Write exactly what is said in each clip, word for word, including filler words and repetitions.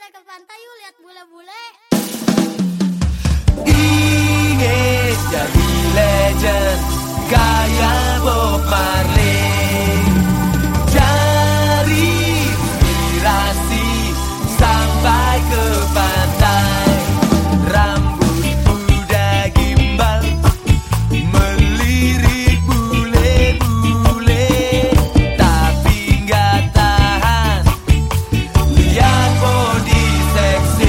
kita ke pantai yuk lihat bule-bule. Ingin jadi legend kayak Bob Marley, cari inspirasi sampai ke pantai. Rambut udah gimbal, melirik bule-bule, tapi nggak tahan lihat body seksi.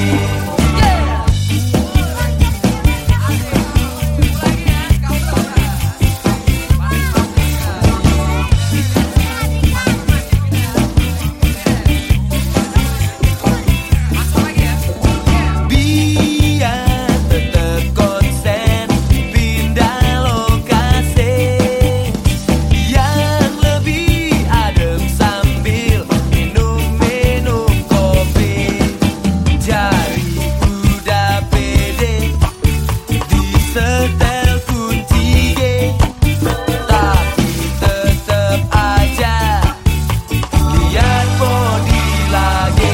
Setel kunci G, tapi tetep aja lihat body lagi.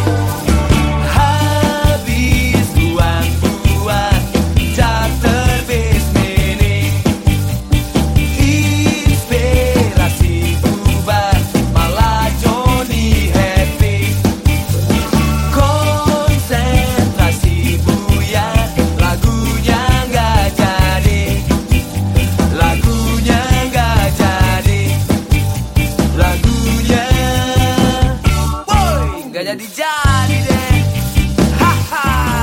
Habis buang-buang charter base mini, inspirasi bubar malah Johnny happy. Konsentrasi buyar, lagunya Gak jadi-jadi deh, haha.